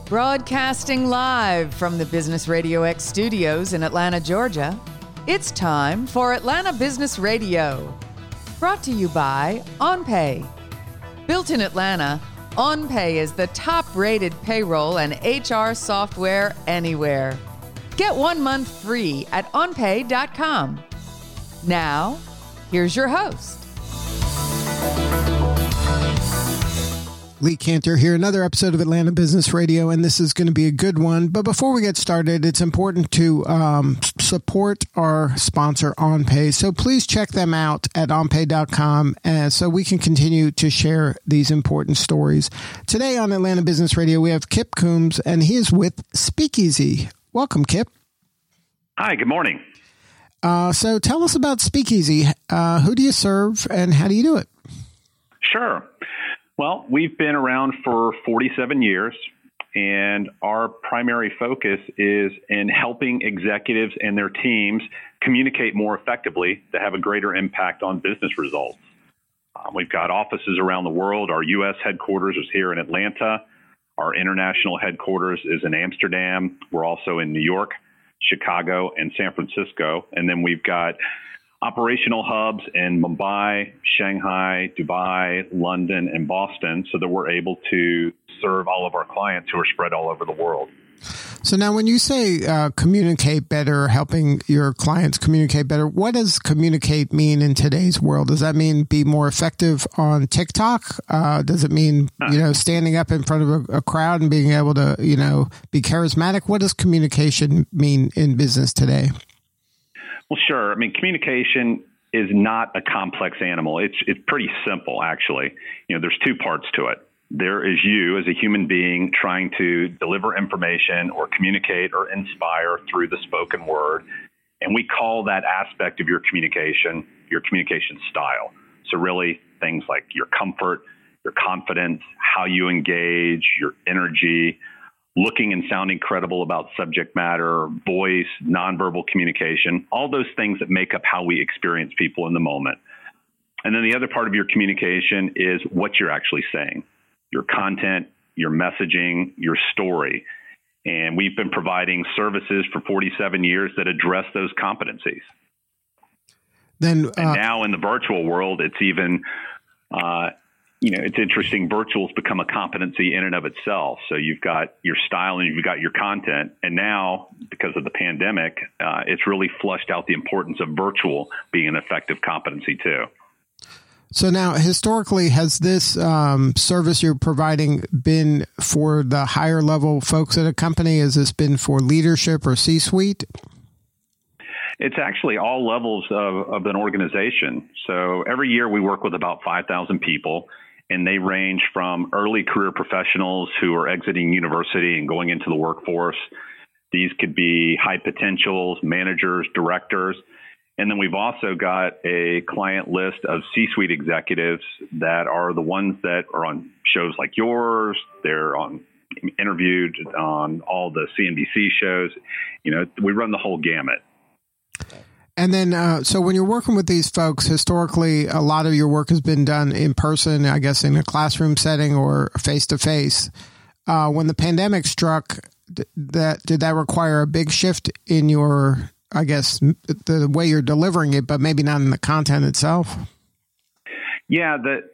Broadcasting live from the Business Radio X studios in Atlanta, Georgia, it's time for Atlanta Business Radio. Brought to you by OnPay. Built in Atlanta, OnPay is the top-rated payroll and HR software anywhere. Get 1 month free at onpay.com. Now, here's your host. Lee Cantor here, another episode of Atlanta Business Radio, and this is going to be a good one. But before we get started, it's important to support our sponsor, OnPay. So please check them out at onpay.com so we can continue to share these important stories. Today on Atlanta Business Radio, we have Kip Coombs, and he is with Speakeasy. Welcome, Kip. Hi, good morning. So tell us about Speakeasy. Who do you serve, and how do you do it? Sure. Well, we've been around for 47 years, and our primary focus is in helping executives and their teams communicate more effectively to have a greater impact on business results. We've got offices around the world. Our U.S. headquarters is here in Atlanta. Our international headquarters is in Amsterdam. We're also in New York, Chicago, and San Francisco. And then we've got operational hubs in Mumbai, Shanghai, Dubai, London, and Boston, so that we're able to serve all of our clients who are spread all over the world. So now when you say communicate better, helping your clients communicate better, what does communicate mean in today's world? Does that mean be more effective on TikTok? Does it mean, standing up in front of a crowd and being able to, be charismatic? What does communication mean in business today? Well, sure. I mean, communication is not a complex animal. It's pretty simple, actually. There's two parts to it. There is you as a human being trying to deliver information or communicate or inspire through the spoken word. And we call that aspect of your communication style. So really things like your comfort, your confidence, how you engage, your energy, looking and sounding credible about subject matter, voice, nonverbal communication, all those things that make up how we experience people in the moment. And then the other part of your communication is what you're actually saying, your content, your messaging, your story. And we've been providing services for 47 years that address those competencies. And now in the virtual world, it's even it's interesting. Virtual's become a competency in and of itself. So you've got your style and you've got your content. And now, because of the pandemic, it's really flushed out the importance of virtual being an effective competency too. So now, historically, has this service you're providing been for the higher level folks at a company? Has this been for leadership or C-suite? It's actually all levels of an organization. So every year we work with about 5,000 people, and they range from early career professionals who are exiting university and going into the workforce. These could be high potentials, managers, directors. And then we've also got a client list of C-suite executives that are the ones that are on shows like yours. They're interviewed on all the CNBC shows. We run the whole gamut. And then, so when you're working with these folks, historically, a lot of your work has been done in person, I guess, in a classroom setting or face-to-face. When the pandemic struck, did that require a big shift in your, I guess, the way you're delivering it, but maybe not in the content itself? Yeah,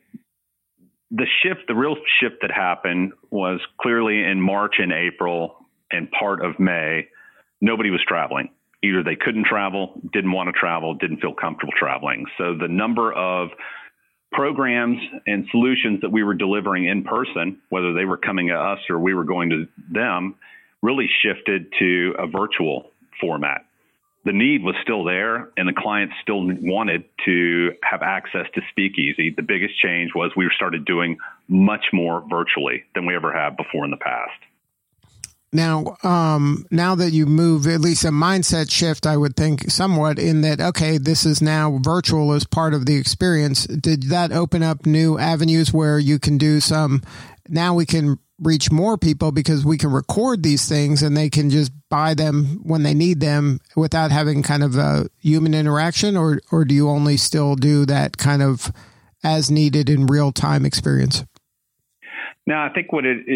the real shift that happened was clearly in March and April and part of May. Nobody was traveling. Either they couldn't travel, didn't want to travel, didn't feel comfortable traveling. So the number of programs and solutions that we were delivering in person, whether they were coming to us or we were going to them, really shifted to a virtual format. The need was still there, and the clients still wanted to have access to Speakeasy. The biggest change was we started doing much more virtually than we ever have before in the past. Now, now that you move, at least a mindset shift, I would think somewhat in that, okay, this is now virtual as part of the experience. Did that open up new avenues where you can do now we can reach more people because we can record these things and they can just buy them when they need them without having kind of a human interaction? Or do you only still do that kind of as needed in real time experience? No, I think what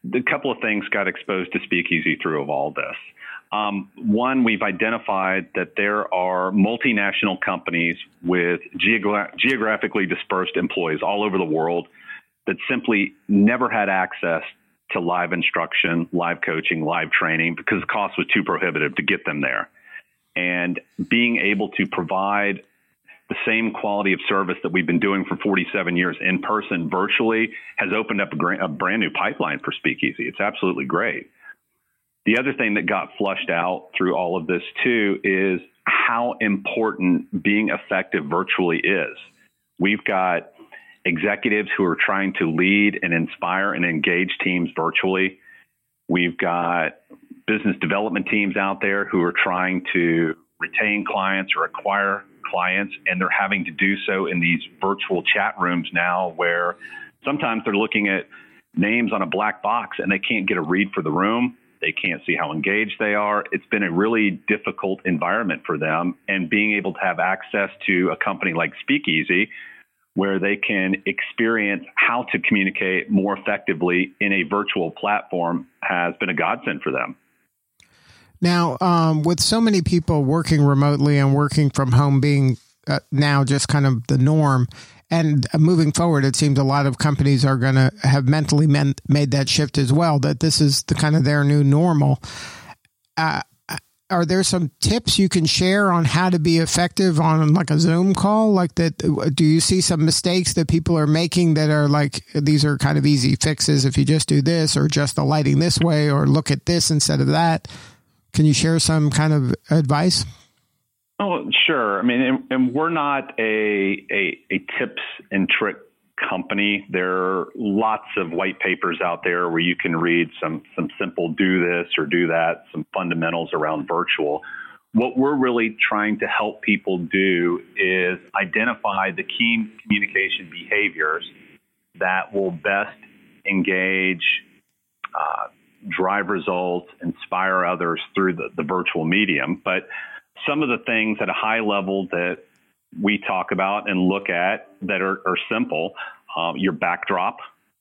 a couple of things got exposed to Speakeasy through of all this. One, we've identified that there are multinational companies with geographically dispersed employees all over the world that simply never had access to live instruction, live coaching, live training, because the cost was too prohibitive to get them there. And being able to provide the same quality of service that we've been doing for 47 years in person virtually has opened up a brand new pipeline for Speakeasy. It's absolutely great. The other thing that got flushed out through all of this too is how important being effective virtually is. We've got executives who are trying to lead and inspire and engage teams virtually. We've got business development teams out there who are trying to retain clients or acquire clients, and they're having to do so in these virtual chat rooms now where sometimes they're looking at names on a black box and they can't get a read for the room. They can't see how engaged they are. It's been a really difficult environment for them, and being able to have access to a company like Speakeasy where they can experience how to communicate more effectively in a virtual platform has been a godsend for them. Now, with so many people working remotely and working from home being now just kind of the norm, and moving forward, it seems a lot of companies are going to have mentally made that shift as well, that this is the kind of their new normal. Are there some tips you can share on how to be effective on like a Zoom call like that? Do you see some mistakes that people are making that are like, these are kind of easy fixes if you just do this, or just the lighting this way, or look at this instead of that? Can you share some kind of advice? Oh, sure. I mean, and we're not a tips and trick company. There are lots of white papers out there where you can read some simple do this or do that, some fundamentals around virtual. What we're really trying to help people do is identify the key communication behaviors that will best engage, drive results, inspire others through the virtual medium. But some of the things at a high level that we talk about and look at that are simple, your backdrop,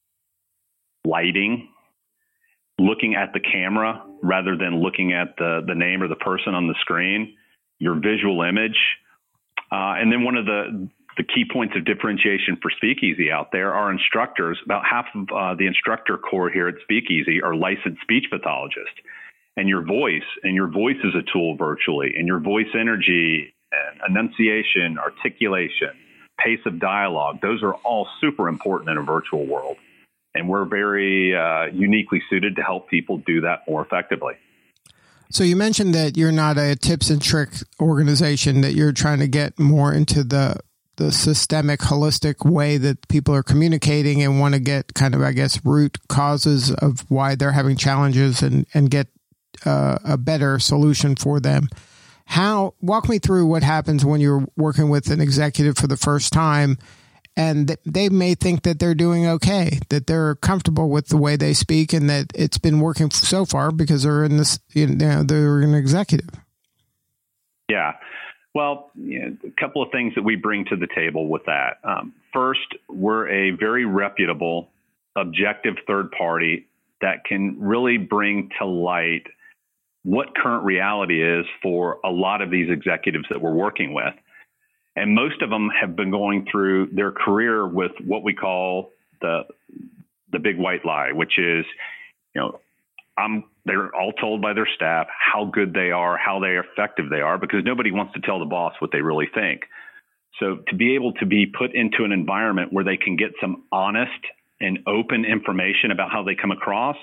lighting, looking at the camera rather than looking at the name or the person on the screen, your visual image. And then one of the key points of differentiation for Speakeasy out there are instructors. About half of the instructor core here at Speakeasy are licensed speech pathologists. And your voice is a tool virtually, and your voice energy and enunciation, articulation, pace of dialogue, those are all super important in a virtual world. And we're very uniquely suited to help people do that more effectively. So you mentioned that you're not a tips and tricks organization, that you're trying to get more into the systemic, holistic way that people are communicating and want to get kind of, I guess, root causes of why they're having challenges and get a better solution for them. Walk me through what happens when you're working with an executive for the first time and they may think that they're doing okay, that they're comfortable with the way they speak and that it's been working so far because they're in this, they're an executive. Yeah. Well, a couple of things that we bring to the table with that. First, we're a very reputable, objective third party that can really bring to light what current reality is for a lot of these executives that we're working with. And most of them have been going through their career with what we call the big white lie, which is, they're all told by their staff how good they are, how effective they are, because nobody wants to tell the boss what they really think. So to be able to be put into an environment where they can get some honest and open information about how they come across,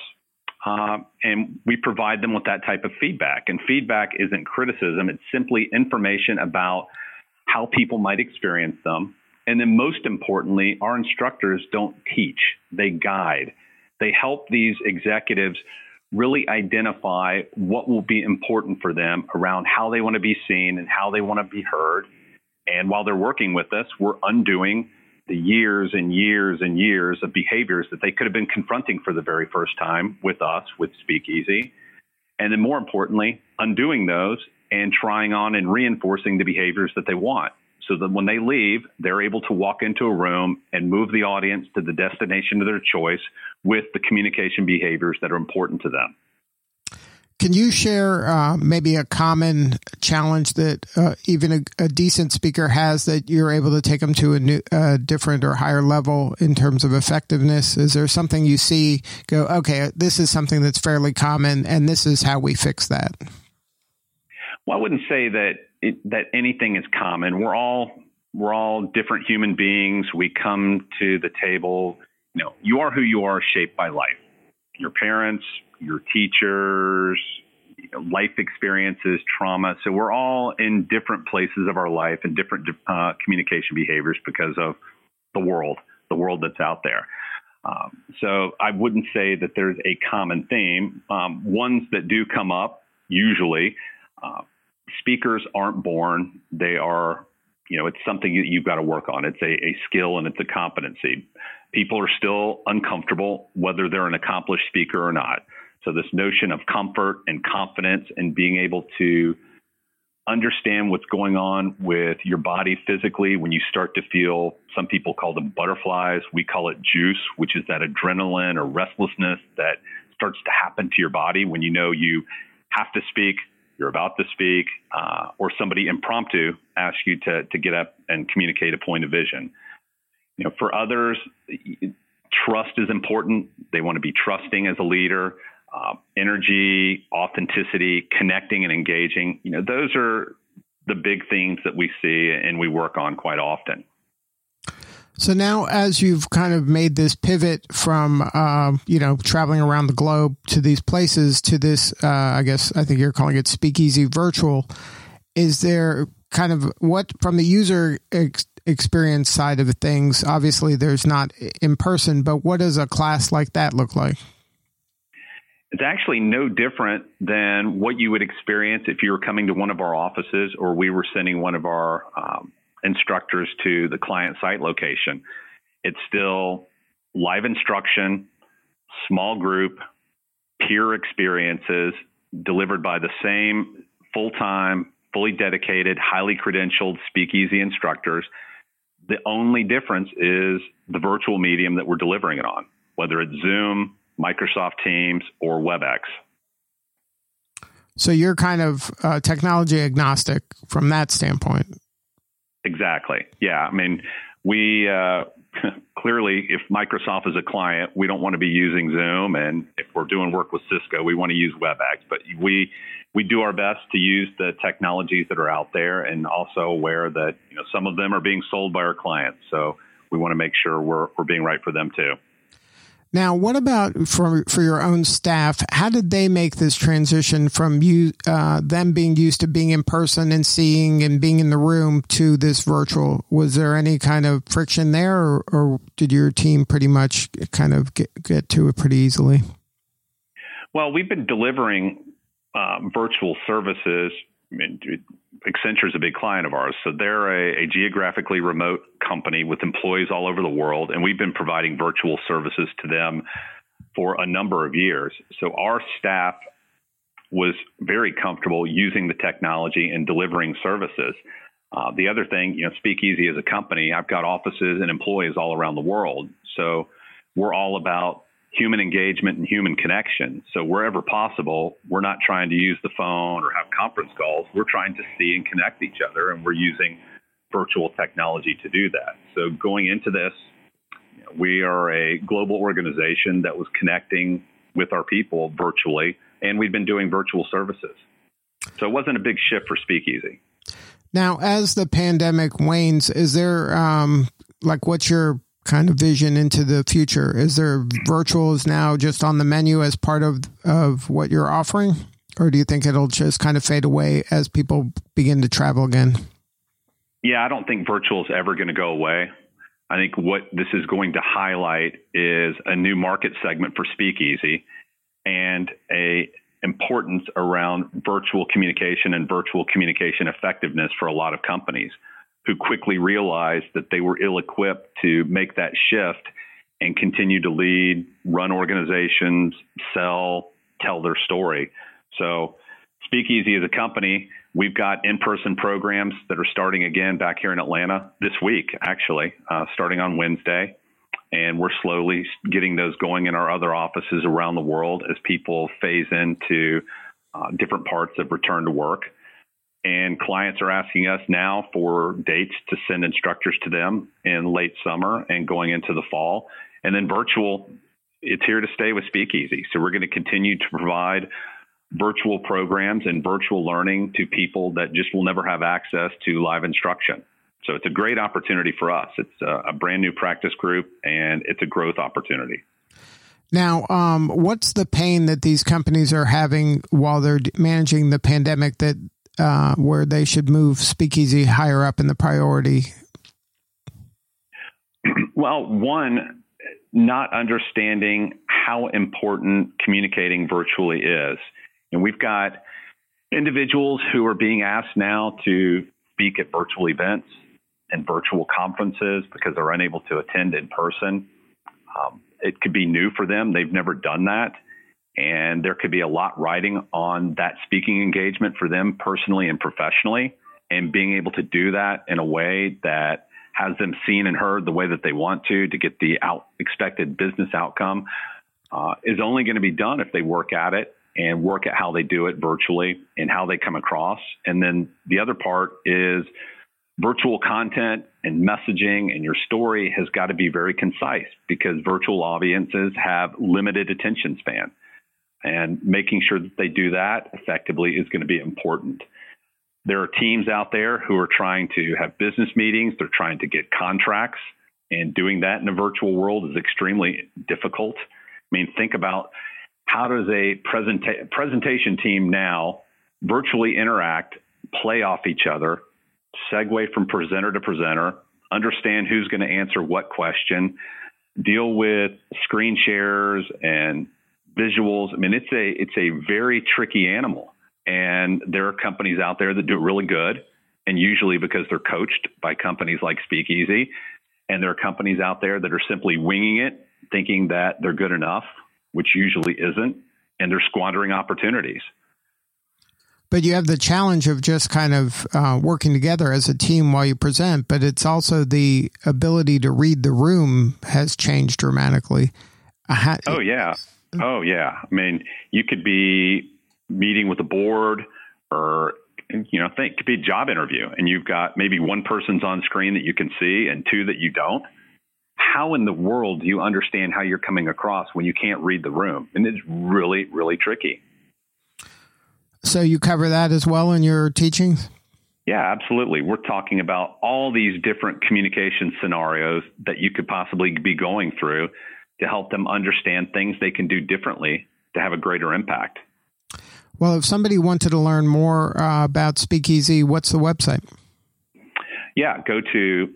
and we provide them with that type of feedback. And feedback isn't criticism. It's simply information about how people might experience them. And then most importantly, our instructors don't teach, they guide. They help these executives really identify what will be important for them around how they want to be seen and how they want to be heard. And while they're working with us, we're undoing the years and years and years of behaviors that they could have been confronting for the very first time with us, with Speakeasy. And then more importantly, undoing those and trying on and reinforcing the behaviors that they want. so that when they leave, they're able to walk into a room and move the audience to the destination of their choice with the communication behaviors that are important to them. Can you share maybe a common challenge that even a decent speaker has that you're able to take them to a different or higher level in terms of effectiveness? Is there something you see go, okay, this is something that's fairly common and this is how we fix that? Well, I wouldn't say that anything is common. We're all different human beings. We come to the table, you are who you are, shaped by life. Your parents, your teachers, life experiences, trauma. So we're all in different places of our life and different communication behaviors because of the world that's out there. So I wouldn't say that there's a common theme. Ones that do come up, usually, speakers aren't born. They are, it's something that you've got to work on. It's a skill and it's a competency. People are still uncomfortable, whether they're an accomplished speaker or not. So this notion of comfort and confidence and being able to understand what's going on with your body physically when you start to feel, some people call them butterflies. We call it juice, which is that adrenaline or restlessness that starts to happen to your body when you know you have to speak, you're about to speak, or somebody impromptu asks you to get up and communicate a point of vision. For others, trust is important. They want to be trusting as a leader. Energy, authenticity, connecting and engaging. Those are the big themes that we see and we work on quite often. So now, as you've kind of made this pivot from, traveling around the globe to these places to this, I think you're calling it Speakeasy Virtual, is there kind of what from the user experience side of things? Obviously, there's not in person, but what does a class like that look like? It's actually no different than what you would experience if you were coming to one of our offices or we were sending one of our instructors to the client site location. It's still live instruction, small group, peer experiences delivered by the same full-time, fully dedicated, highly credentialed speakeasy instructors. The only difference is the virtual medium that we're delivering it on, whether it's Zoom, Microsoft Teams, or WebEx. So you're kind of technology agnostic from that standpoint. Exactly. Yeah. I mean, we clearly, if Microsoft is a client, we don't want to be using Zoom. And if we're doing work with Cisco, we want to use WebEx. But we do our best to use the technologies that are out there and also aware that some of them are being sold by our clients. So we want to make sure we're being right for them too. Now, what about for your own staff? How did they make this transition from them being used to being in person and seeing and being in the room to this virtual? Was there any kind of friction there, or did your team pretty much kind of get to it pretty easily? Well, we've been delivering virtual services. I mean, Accenture is a big client of ours. So they're a geographically remote company with employees all over the world. And we've been providing virtual services to them for a number of years. So our staff was very comfortable using the technology and delivering services. The other thing, Speakeasy as a company, I've got offices and employees all around the world. So we're all about human engagement and human connection. So wherever possible, we're not trying to use the phone or have conference calls. We're trying to see and connect each other, and we're using virtual technology to do that. So going into this, we are a global organization that was connecting with our people virtually, and we've been doing virtual services. So it wasn't a big shift for Speakeasy. Now, as the pandemic wanes, is there, what's your kind of vision into the future? Is there virtual is now just on the menu as part of what you're offering? Or do you think it'll just kind of fade away as people begin to travel again? Yeah, I don't think virtual is ever going to go away. I think what this is going to highlight is a new market segment for Speakeasy and a importance around virtual communication and virtual communication effectiveness for a lot of companies who quickly realized that they were ill-equipped to make that shift and continue to lead, run organizations, sell, tell their story. So Speakeasy as a company, We've got in-person programs that are starting again back here in Atlanta this week, actually, starting on Wednesday. And we're slowly getting those going in our other offices around the world as people phase into different parts of return to work. And clients are asking us now for dates to send instructors to them in late summer and going into the fall. And then virtual, it's here to stay with Speakeasy. So we're going to continue to provide virtual programs and virtual learning to people that just will never have access to live instruction. So it's a great opportunity for us. It's a brand new practice group, and it's a growth opportunity. Now, what's the pain that these companies are having while they're managing the pandemic that where they should move Speakeasy higher up in the priority? Well, one, not understanding how important communicating virtually is. And we've got individuals who are being asked now to speak at virtual events and virtual conferences because they're unable to attend in person. It could be new for them. They've never done that. And there could be a lot riding on that speaking engagement for them personally and professionally. And being able to do that in a way that has them seen and heard the way that they want to get the expected business outcome is only going to be done if they work at it and work at how they do it virtually and how they come across. And then the other part is virtual content and messaging, and your story has got to be very concise because virtual audiences have limited attention span. And making sure that they do that effectively is going to be important. There are teams out there who are trying to have business meetings. They're trying to get contracts, and doing that in a virtual world is extremely difficult. I mean, think about how does a presentation team now virtually interact, play off each other, segue from presenter to presenter, understand who's going to answer what question, deal with screen shares and visuals. I mean, it's a very tricky animal. And there are companies out there that do it really good, and usually because they're coached by companies like Speakeasy. And there are companies out there that are simply winging it, thinking that they're good enough, which usually isn't, and they're squandering opportunities. But you have the challenge of just kind of working together as a team while you present, but it's also the ability to read the room has changed dramatically. Oh, yeah. I mean, you could be meeting with a board or, it could be a job interview, and you've got maybe one person's on screen that you can see and two that you don't. How in the world do you understand how you're coming across when you can't read the room? And it's really, really tricky. So you cover that as well in your teachings? Yeah, absolutely. We're talking about all these different communication scenarios that you could possibly be going through to help them understand things they can do differently to have a greater impact. Well, if somebody wanted to learn more about Speakeasy, what's the website? Yeah, go to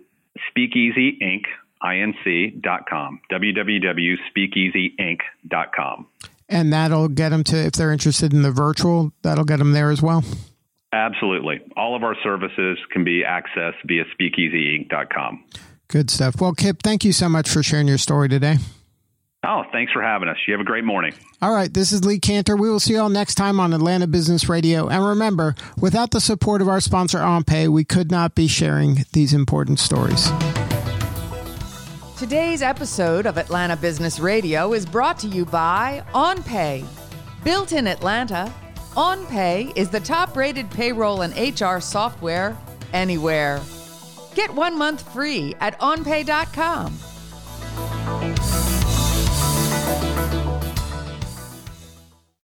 speakeasyinc.com, www.speakeasyinc.com. And that'll get them to, if they're interested in the virtual, that'll get them there as well? Absolutely. All of our services can be accessed via speakeasyinc.com. Good stuff. Well, Kip, thank you so much for sharing your story today. Oh, thanks for having us. You have a great morning. All right. This is Lee Cantor. We will see you all next time on Atlanta Business Radio. And remember, without the support of our sponsor, OnPay, we could not be sharing these important stories. Today's episode of Atlanta Business Radio is brought to you by OnPay. Built in Atlanta, OnPay is the top-rated payroll and HR software anywhere. Get 1 month free at onpay.com.